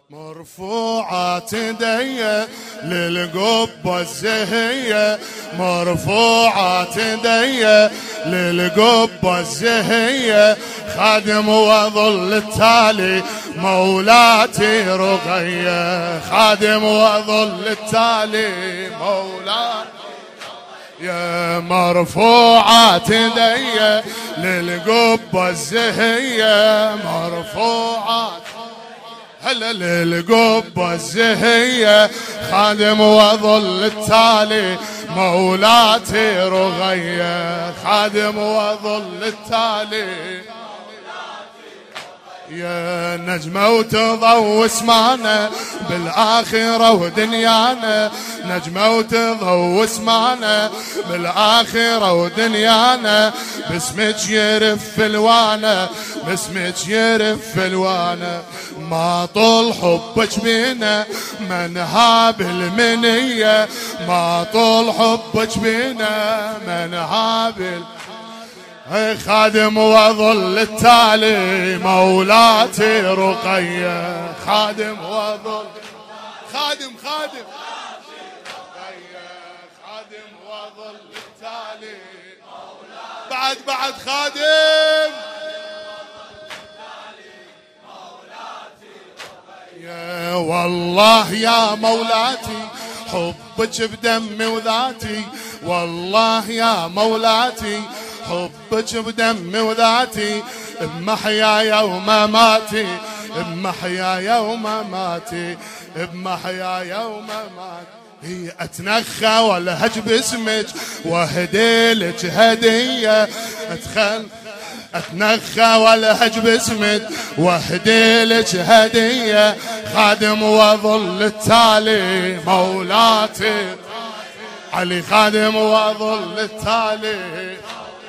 مرفوعات يدي للقبة الزهية، مرفوعات يدي للقبة الزهية، خادم وظل التالي مولاتي رقية، خادم وظل التالي مولاتي يا مرفوعات يدي للقبة الزهية، مرفوعات هلا للقبة الزهية، خادم وظل التالي مولاتي رغية، خادم وظل التالي يا نجمة وتضوي اسمعنا بالآخرة ودنيانا، نجمة وتضوي اسمعنا بالآخرة ودنيانا، باسمك يرف الوانا، باسمك يرف الوانا، ما طول حبك بينا منهاب المنية، ما طول حبك بينا منهاب خادم وظل التالي مولاتي رقية، خادم وظل خادم رقية، خادم وظل التالي بعد خادم يا والله يا مولاتي حبك بدمي وذاتي، والله يا مولاتي حبك بدمي وذاتي، بمحياي ومماتي، بمحياي ومماتي، بمحياي ومماتي، هي اتنخى والهج باسمك واهديلك هديه، اتنخى والهج باسمك واهديلك هديه، خادم وظل التالي مولاتي علي، خادم وظل التالي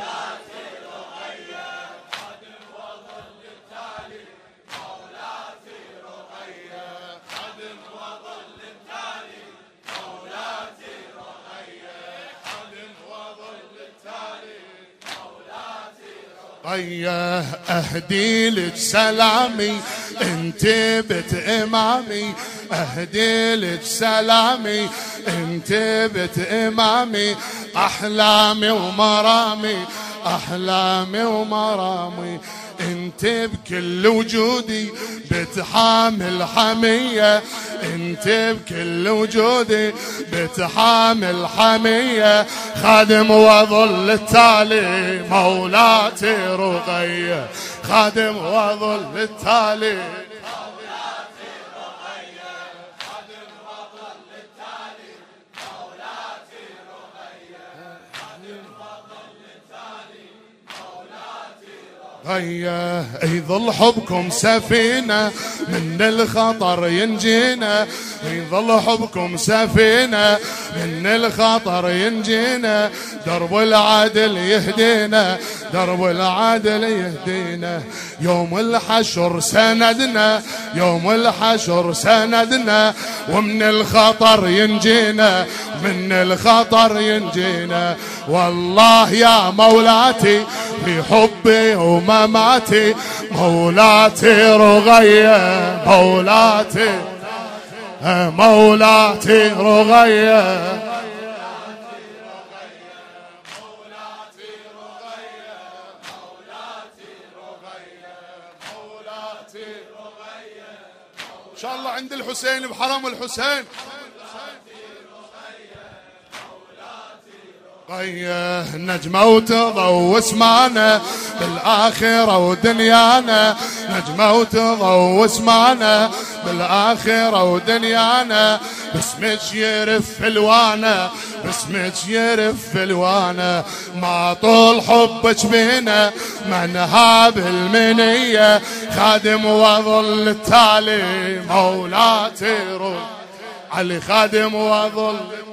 طيه اهدي لك سلامي انت بت امامي، اهدي لك سلامي انت بت امامي، احلامي ومرامي، احلامي ومرامي، انت بكل وجودي بتحامل حمية، انت بكل وجودي بتحامل حمية، خادم وظل التالي مولاتي رقية، خادم وظل التالي هيا يظل حبكم سفينة من الخطر ينجينا، يظل حبكم سفينة من الخطر ينجينا، درب العدل يهدينا، درب العدل يهدينا، يوم الحشر سندنا، يوم الحشر سندنا، ومن الخطر ينجينا، من الخطر ينجينا، والله يا مولاتي في حبي ومماتي مولاتي رغية، مولاتي مولاتي رغية، ان شاء الله عند الحسين بحرم الحسين طيه نجمة وتضوي اسمعنا بالآخرة ودنيانا، نجمة وتضوي اسمعنا بالآخرة ودنيانا، باسمك يرف الوانا، باسمك يرف الوانا، ما طول حبك بينا منهاب المنية، خادم وظل التالي مولاتي علي، خادم وظل